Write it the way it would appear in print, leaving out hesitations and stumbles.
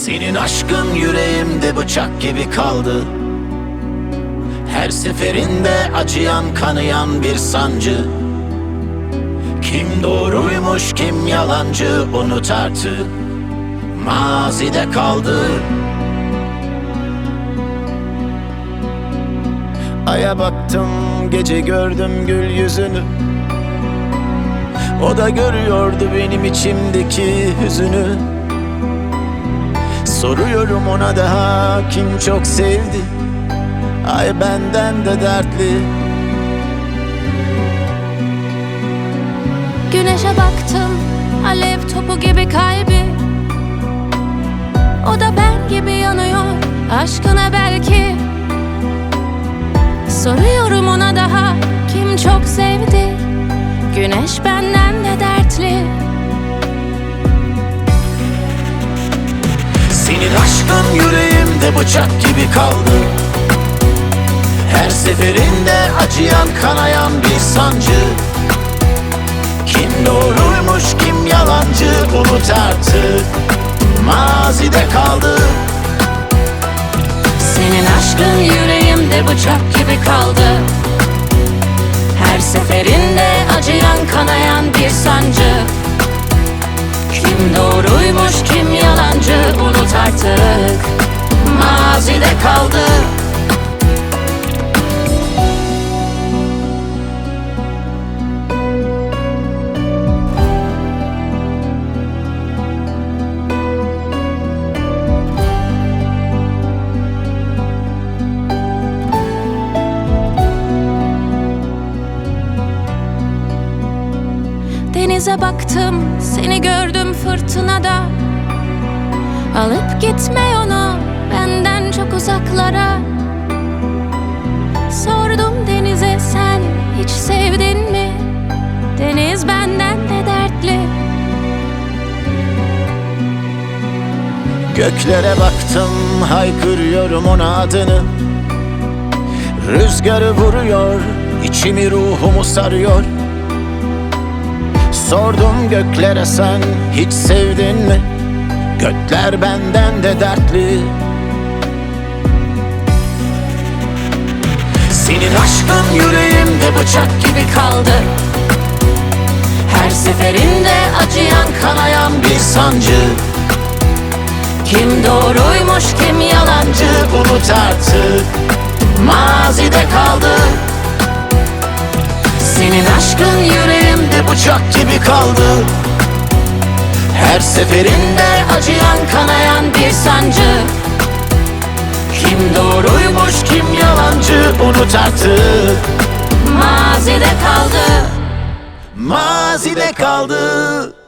Senin aşkın yüreğimde bıçak gibi kaldı. Her seferinde acıyan kanayan bir sancı. Kim doğruymuş kim yalancı unut artık, mazide kaldı. Aya baktım gece gördüm gül yüzünü. O da görüyordu benim içimdeki hüzünü. Soruyorum ona daha kim çok sevdi? Ay benden de dertli. Güneşe baktım, alev topu gibi kalbi. O da ben gibi yanıyor, aşkına belki. Soruyorum ona daha kim çok sevdi? Güneş benden de dertli. Senin aşkın yüreğimde bıçak gibi kaldı. Her seferinde acıyan kanayan bir sancı. Kim doğruymuş kim yalancı unut artık, mazide kaldı. Senin aşkın yüreğimde bıçak gibi kaldı. Her seferinde acıyan kanayan bir sancı. Kim doğruymuş kim yalancı unut artık, mazide kaldı. Denize baktım, seni gördüm fırtınada. Alıp gitme onu benden çok uzaklara. Sordum denize sen hiç sevdin mi? Deniz benden de dertli. Göklere baktım haykırıyorum ona adını. Rüzgarı vuruyor, içimi ruhumu sarıyor. Sordum göklere sen hiç sevdin mi? Gökler benden de dertli. Senin aşkın yüreğimde bıçak gibi kaldı. Her seferinde acıyan kanayan bir sancı. Kim doğruymuş kim yalancı unut artık, mazide kaldı. Senin aşkın yüreğimde Bıçak gibi kaldı. Her seferinde acıyan kanayan bir sancı. kim doğruymuş kim yalancı unut artık, Mazide kaldı. mazide kaldı.